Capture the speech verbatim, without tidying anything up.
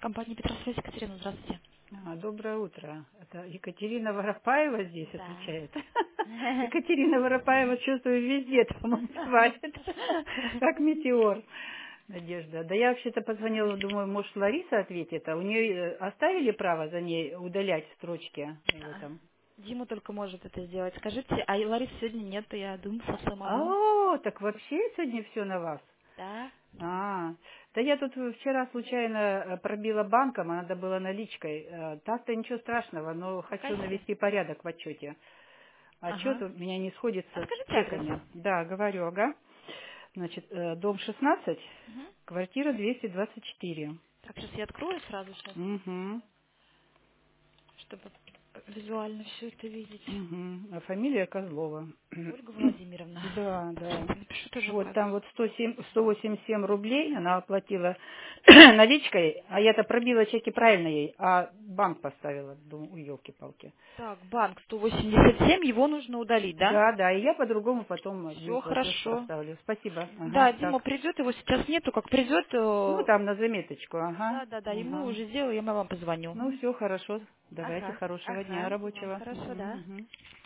Компания Петросвязь, Екатерина, здравствуйте. А, Доброе утро. Это Екатерина Воропаева здесь Да. отвечает. Екатерина Воропаева, чувствую, везде там свалит, как метеор. Надежда. Да я вообще-то позвонила, думаю, может, Лариса ответит, а у нее оставили право за ней удалять строчки в этом? Дима только может это сделать. Скажите, а Ларисы сегодня нет, я думаю, совсем одна. О, так вообще сегодня все на вас? Да? А, да я тут вчера случайно пробила банком, а надо было наличкой. Э, Так-то ничего страшного, но На хочу кассе? навести порядок в отчете. Отчет Ага. у меня не А сходится с скажите адрес. чеками. Да, говорю, ага. Значит, э, дом шестнадцать, Мгм. квартира двести двадцать четыре. Так, сейчас я открою сразу сейчас, Угу, чтобы визуально все это видеть. угу. А фамилия Козлова. Ольга Владимировна. Да, Так, да. сейчас я напишу тоже Вот как. там вот сто семь, сто восемьдесят семь рублей она оплатила наличкой, а я-то пробила чеки правильно ей, а банк поставила. Думаю, елки-палки. Так, банк сто восемьдесят семь, его нужно удалить, да? Да, да, и я по-другому потом один Все платеж хорошо. оставлю. Спасибо. Ага, Да, Дима так. придет, его сейчас нету, как придет, Ну, э, там на заметочку, ага. да, да, да, и мы Ага. уже сделаем, я вам позвоню. Ну, все хорошо. Давайте, Ага, хорошего дня ага, вам рабочего. хорошо, Мгм, да? мгм.